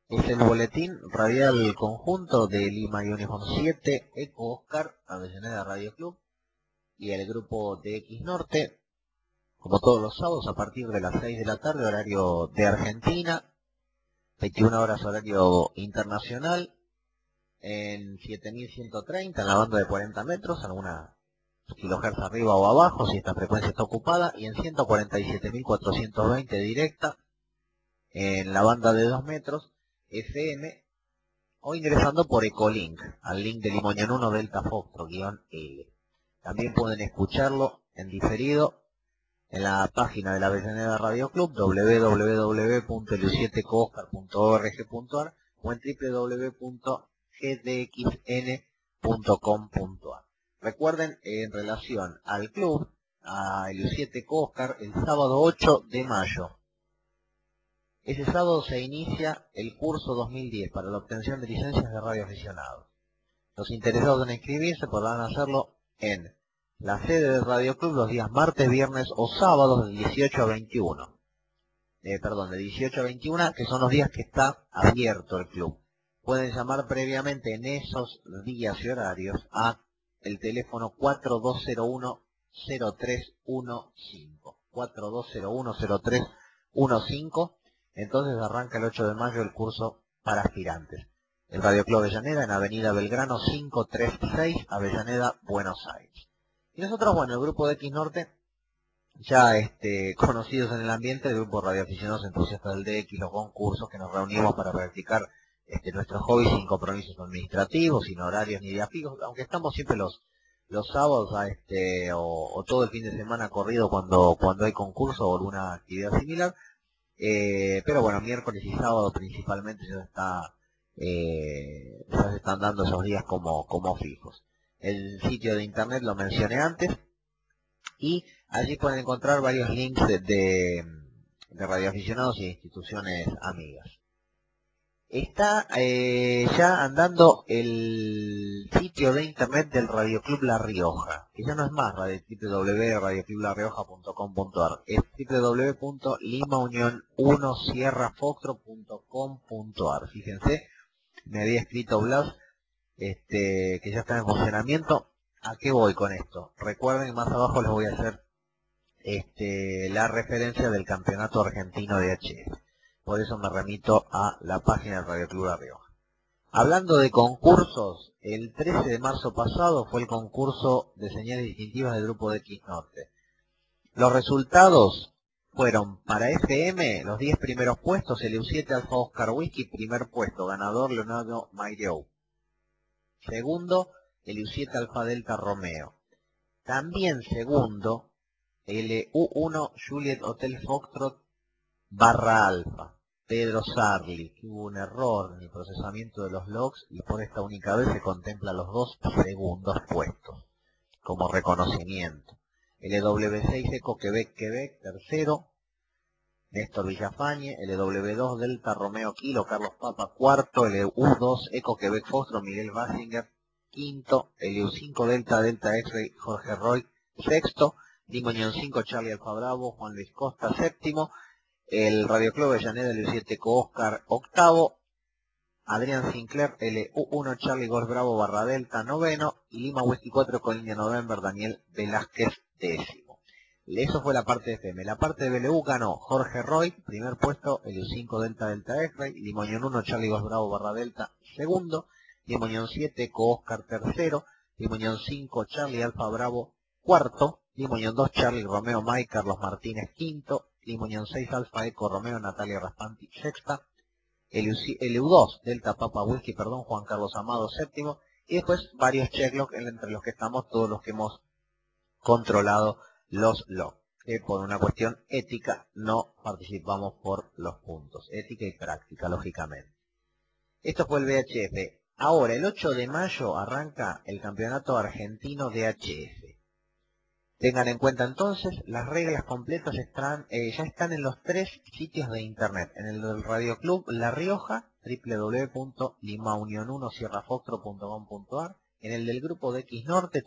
Es el boletín radial conjunto de Lima Uniform 7, Eco Oscar, Avellaneda Radio Club y el grupo de X Norte, como todos los sábados a partir de las 6 de la tarde, horario de Argentina, 21 horas horario internacional, en 7130 en la banda de 40 metros, alguna kilohertz arriba o abajo si esta frecuencia está ocupada, y en 147.420 directa en la banda de 2 metros FM, o ingresando por Ecolink al link de Limoñón 1 Delta Foxtrot-L. También pueden escucharlo en diferido en la página de la Avellaneda Radio Club, www.lu7cooscar.org.ar o en www.gdxn.com.ar. Recuerden, en relación al club, a Lu7 Cooscar, el sábado 8 de mayo. Ese sábado se inicia el curso 2010 para la obtención de licencias de radioaficionados. Los interesados en inscribirse podrán hacerlo en la sede del Radio Club los días martes, viernes o sábados de 18 a 21. De 18 a 21, que son los días que está abierto el club. Pueden llamar previamente en esos días y horarios a el teléfono 4201-0315. 4201-0315. Entonces arranca el 8 de mayo el curso para aspirantes. El Radio Club Avellaneda en Avenida Belgrano 536, Avellaneda, Buenos Aires. Y nosotros, bueno, el grupo de X Norte, ya conocidos en el ambiente, el grupo radioaficionados entusiastas del DX, los concursos que nos reunimos para practicar nuestros hobbies sin compromisos administrativos, sin horarios ni días fijos, aunque estamos siempre los sábados o todo el fin de semana corrido cuando hay concurso o alguna actividad similar. Pero bueno, miércoles y sábado principalmente ya se están dando esos días como fijos. El sitio de internet lo mencioné antes y allí pueden encontrar varios links de radioaficionados y instituciones amigas. Está ya andando el sitio de internet del Radio Club La Rioja, que ya no es más www.radioclublarioja.com.ar, es www.limaunion1sierrafoxtrot.com.ar. Fíjense, me había escrito Blas que ya está en funcionamiento. ¿A qué voy con esto? Recuerden, más abajo les voy a hacer la referencia del campeonato argentino de HF. Por eso me remito a la página del Radio Club La Rioja. Hablando de concursos, el 13 de marzo pasado fue el concurso de señales distintivas del grupo de X Norte. Los resultados fueron para FM, los 10 primeros puestos, el EU7 Alfa Oscar Whisky, primer puesto, ganador Leonardo Maireu. Segundo, el EU7 Alfa Delta Romeo. También segundo, el U1 Juliet Hotel Foxtrot barra Alfa, Pedro Sarli, que hubo un error en el procesamiento de los logs y por esta única vez se contempla los dos segundos puestos como reconocimiento. LW6 Eco Quebec tercero, Néstor Villafañe, LW2 Delta Romeo Kilo Carlos Papa cuarto, LU2 Eco Quebec Foxtrot Miguel Basinger quinto, LU5 Delta X-Ray Jorge Roy sexto, Limoñón 5 Charlie Alfa Bravo Juan Luis Costa séptimo, el Radio Club Avellaneda Lu7 Oscar octavo, Adrián Sinclair LU1 Charlie Golf Bravo barra Delta noveno y Lima Whisky 4 con India November Daniel Velázquez décimo. Eso fue la parte de FM. La parte de BLU ganó Jorge Roy, primer puesto, LU5 Delta X-Ray, Limoñón 1 Charlie Golf Bravo barra Delta segundo, Limoñón 7 Eco Oscar tercero, Limoñón 5 Charlie Alfa Bravo cuarto, Limoñón 2 Charlie Romeo Mike Carlos Martínez quinto, Limoñón 6 Alfa Eco Romeo Natalia Raspanti sexta, LU2 Delta Papa Whisky, Juan Carlos Amado séptimo, y después varios checklogs entre los que estamos todos los que hemos controlado los logs. Por una cuestión ética no participamos por los puntos, ética y práctica, lógicamente. Esto fue el VHF. Ahora, el 8 de mayo arranca el campeonato argentino de HF. Tengan en cuenta entonces, las reglas completas ya están en los 3 sitios de internet. En el del Radio Club La Rioja, www.limaunion1sierrafoxtrot.com.ar. En el del grupo de X Norte,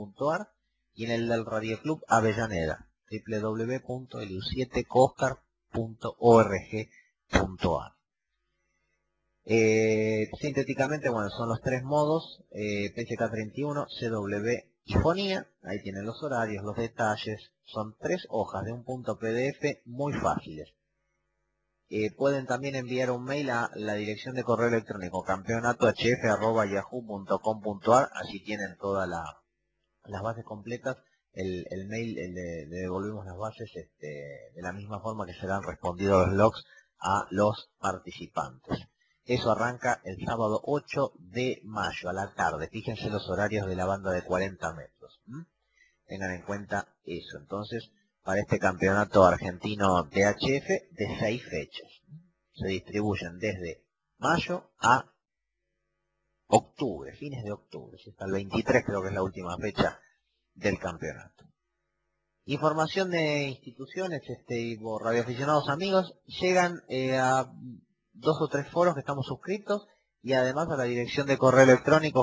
www.gdxn.com.ar. Y en el del Radio Club Avellaneda, www.lu7cooscar.org.ar. Sintéticamente, bueno, son los tres modos, PSK31, CW y fonía. Ahí tienen los horarios, los detalles. Son 3 hojas de un punto PDF muy fáciles. Pueden también enviar un mail a la dirección de correo electrónico campeonatohf@yahoo.com.ar. Así tienen todas las bases completas. El mail le devolvemos las bases de la misma forma que serán respondidos los logs a los participantes. Eso arranca el sábado 8 de mayo a la tarde. Fíjense los horarios de la banda de 40 metros. Tengan en cuenta eso. Entonces, para este campeonato argentino DHF de 6 fechas. Se distribuyen desde mayo a octubre, fines de octubre. Hasta el 23 creo que es la última fecha del campeonato. Información de instituciones y radioaficionados amigos. Llegan a 2 o 3 foros que estamos suscritos y además a la dirección de correo electrónico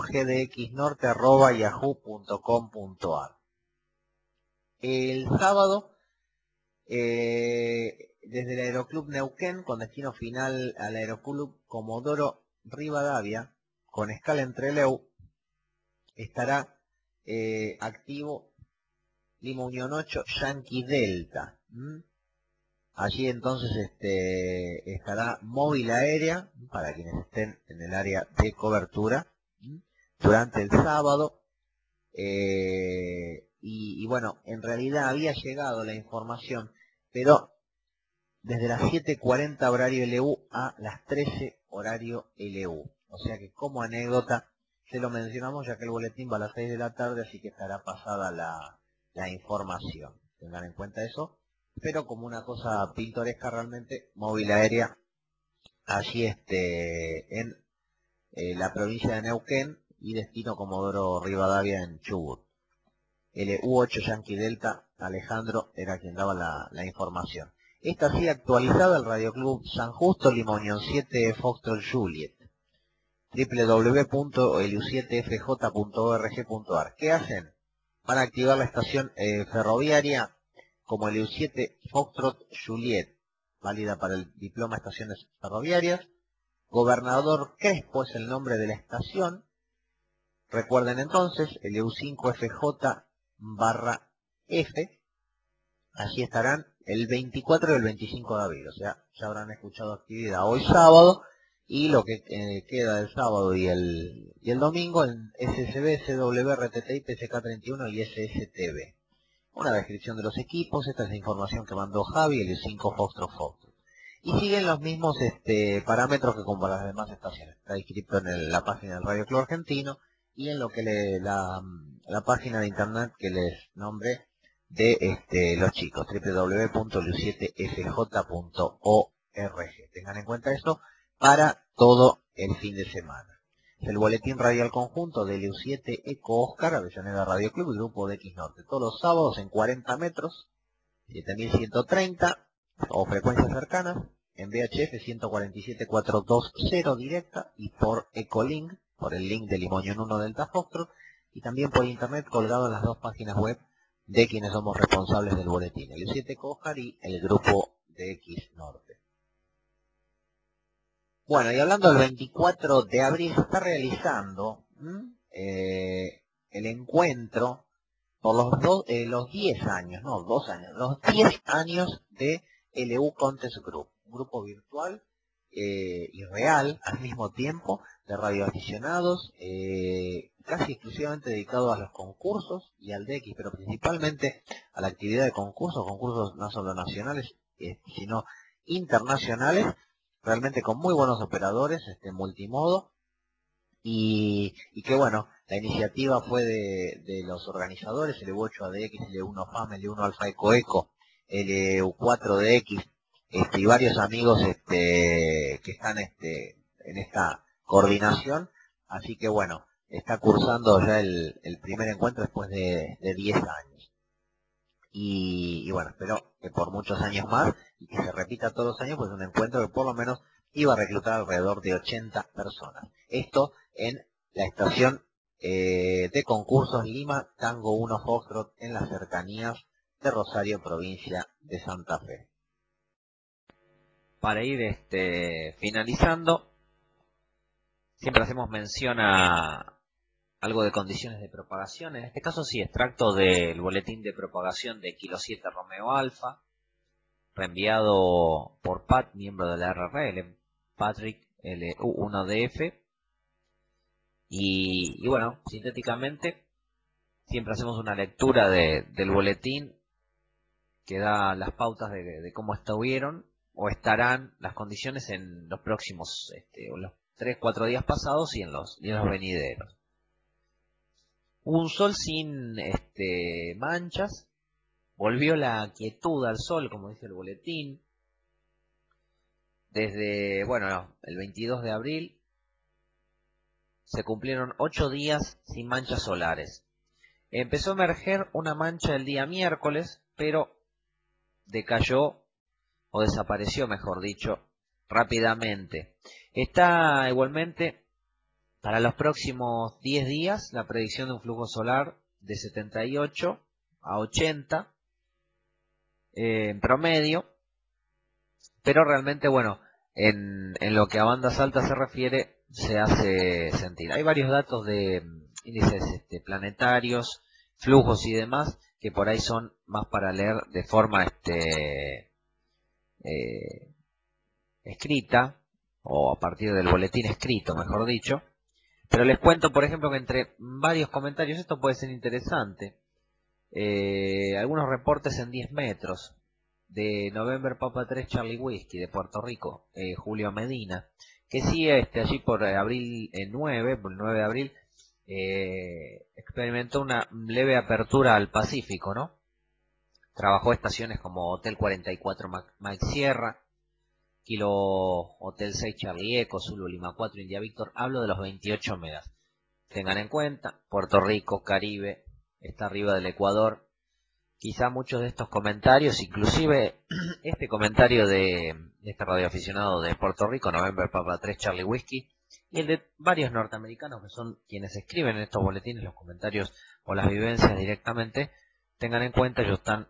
gdxnorte@yahoo.com.ar. El sábado, desde el Aeroclub Neuquén, con destino final al Aeroclub Comodoro Rivadavia, con escala en Trelew, estará activo Lima Unión 8 Yankee Delta. Allí entonces estará móvil aérea para quienes estén en el área de cobertura durante el sábado. Y bueno, en realidad había llegado la información, pero desde las 7:40 horario LU a las 13 horario LU. O sea que como anécdota se lo mencionamos ya que el boletín va a las 6 de la tarde, así que estará pasada la información. Tengan en cuenta eso. Pero como una cosa pintoresca realmente, móvil aérea allí en la provincia de Neuquén y destino Comodoro Rivadavia en Chubut. El U8 Yankee Delta, Alejandro era quien daba la información. Esta sí actualizada el Radioclub San Justo, Lima Unión 7 Foxtrot Juliet, www.elu7fj.org.ar. ¿Qué hacen? Van a activar la estación ferroviaria como el EU7 Foxtrot Juliet, válida para el diploma de estaciones ferroviarias. Gobernador Crespo es el nombre de la estación. Recuerden entonces el EU5FJ/F. Allí estarán el 24 y el 25 de abril. O sea, ya habrán escuchado actividad hoy sábado y lo que queda del sábado y el domingo en SSB, CW, RTTI, PSK31 y SSTV. Una descripción de los equipos. Esta es la información que mandó Javi, el EU5 Foxtrot. Y siguen los mismos parámetros que como las demás estaciones. Está inscrito en la página del Radio Club Argentino y en lo que la página de internet que les nombré de los chicos, www.lu7fj.org. Tengan en cuenta esto para todo el fin de semana. El boletín radial conjunto de LU7 Eco Oscar, Avellaneda Radio Club y Grupo de X Norte. Todos los sábados en 40 metros, 7130 o frecuencias cercanas, en VHF 147.420 directa y por Ecolink, por el link de Limoñón 1 Delta Foxtrot, y también por internet colgado en las dos páginas web de quienes somos responsables del boletín, el U7 Cojar y el Grupo de X Norte. Bueno, y hablando del 24 de abril, se está realizando el encuentro por los 10 años, no, 2 años, los 10 años de LU Contest Group, un grupo virtual y real al mismo tiempo de radioaficionados, casi exclusivamente dedicado a los concursos y al DX, pero principalmente a la actividad de concursos no solo nacionales, sino internacionales, realmente con muy buenos operadores, multimodo, y que bueno, la iniciativa fue de los organizadores, el EU8 ADX, el EU1 FAM, el EU1 Alfa Eco Eco, el EU4 DX, y varios amigos que están en esta coordinación, así que bueno, está cursando ya el primer encuentro después de 10 años. Y bueno, espero que por muchos años más y que se repita todos los años, pues un encuentro que por lo menos iba a reclutar alrededor de 80 personas. Esto en la estación de concursos Lima Tango 1 Foxtrot en las cercanías de Rosario, provincia de Santa Fe. para ir finalizando, siempre hacemos mención a algo de condiciones de propagación. En este caso sí, extracto del boletín de propagación de Kilo 7 Romeo Alfa, reenviado por Pat, miembro de la RRL, Patrick LU1DF. Y bueno, sintéticamente, siempre hacemos una lectura del boletín que da las pautas de cómo estuvieron o estarán las condiciones en los próximos, los 3-4 días pasados y en los venideros. Un sol sin manchas, volvió la quietud al sol, como dice el boletín, desde, bueno, el 22 de abril se cumplieron 8 días sin manchas solares. Empezó a emerger una mancha el día miércoles, pero decayó, o desapareció, mejor dicho, rápidamente. Está igualmente para los próximos 10 días la predicción de un flujo solar de 78 a 80 en promedio, pero realmente, bueno, en lo que a bandas altas se refiere, se hace sentir. Hay varios datos de índices planetarios, flujos y demás, que por ahí son más para leer de forma escrita, o a partir del boletín escrito, mejor dicho. Pero les cuento, por ejemplo, que entre varios comentarios, esto puede ser interesante, algunos reportes en 10 metros, de November Papa 3 Charlie Whiskey, de Puerto Rico, Julio Medina, que sí, allí por abril 9, por el 9 de abril, experimentó una leve apertura al Pacífico, ¿no? Trabajó estaciones como Hotel 44 Mike Sierra, Kilo Hotel 6 Charlie Echo, Zulu Lima 4 India Víctor. Hablo de los 28 megas. Tengan en cuenta, Puerto Rico, Caribe, está arriba del Ecuador. Quizá muchos de estos comentarios, inclusive este comentario de este radioaficionado de Puerto Rico, November Papa 3 Charlie Whiskey, y el de varios norteamericanos que son quienes escriben en estos boletines los comentarios o las vivencias directamente, tengan en cuenta, ellos están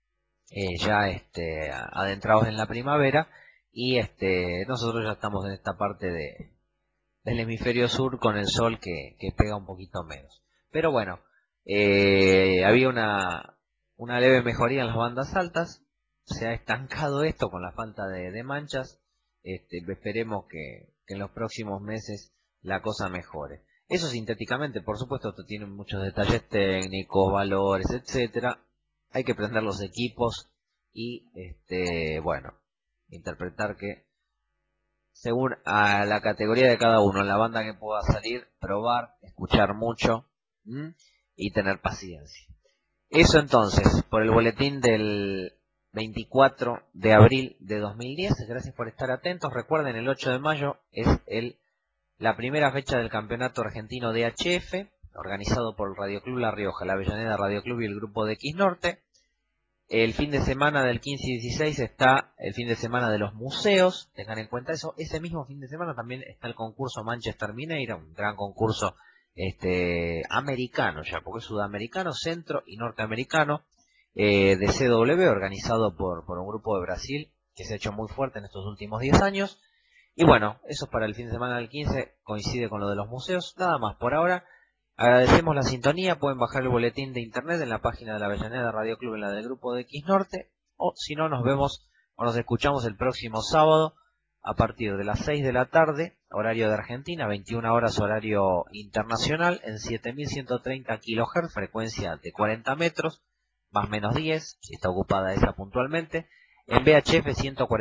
ya adentrados en la primavera, y nosotros ya estamos en esta parte del hemisferio sur con el sol que pega un poquito menos. Pero bueno, había una leve mejoría en las bandas altas, se ha estancado esto con la falta de manchas, esperemos que en los próximos meses la cosa mejore. Eso sintéticamente, por supuesto, esto tiene muchos detalles técnicos, valores, etcétera. Hay que prender los equipos y, bueno, interpretar que según a la categoría de cada uno, en la banda que pueda salir, probar, escuchar mucho y tener paciencia. Eso entonces, por el boletín del 24 de abril de 2010. Gracias por estar atentos. Recuerden, el 8 de mayo es la primera fecha del campeonato argentino de HF, organizado por el Radio Club La Rioja, la Avellaneda Radio Club y el grupo de X Norte. El fin de semana del 15 y 16 está el fin de semana de los museos, tengan en cuenta eso. Ese mismo fin de semana también está el concurso Manchester Mineiro, un gran concurso americano ya, porque es sudamericano, centro y norteamericano, de CW, organizado por un grupo de Brasil que se ha hecho muy fuerte en estos últimos 10 años. Y bueno, eso es para el fin de semana del 15, coincide con lo de los museos, nada más por ahora. Agradecemos la sintonía, pueden bajar el boletín de internet en la página de la Avellaneda Radio Club, en la del grupo de X Norte, o si no, nos vemos o nos escuchamos el próximo sábado a partir de las 6 de la tarde, horario de Argentina, 21 horas horario internacional, en 7130 kHz, frecuencia de 40 metros, más menos 10, si está ocupada esa puntualmente, en VHF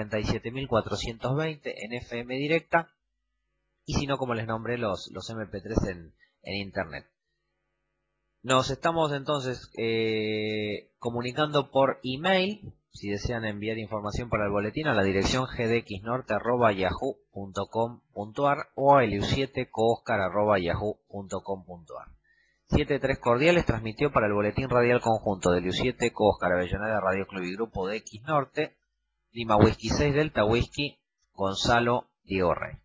147420, en FM directa, y si no, como les nombré, los MP3 en internet. Nos estamos entonces comunicando por email, si desean enviar información para el boletín, a la dirección gdxnorte@yahoo.com.ar o a eliu7cooscar@yahoo.com.ar. 73 Cordiales transmitió para el boletín radial conjunto de Eliu7 Cooscar, Avellaneda Radio Club y Grupo de X Norte, Lima Whisky 6 Delta Whisky, Gonzalo Diego Rey.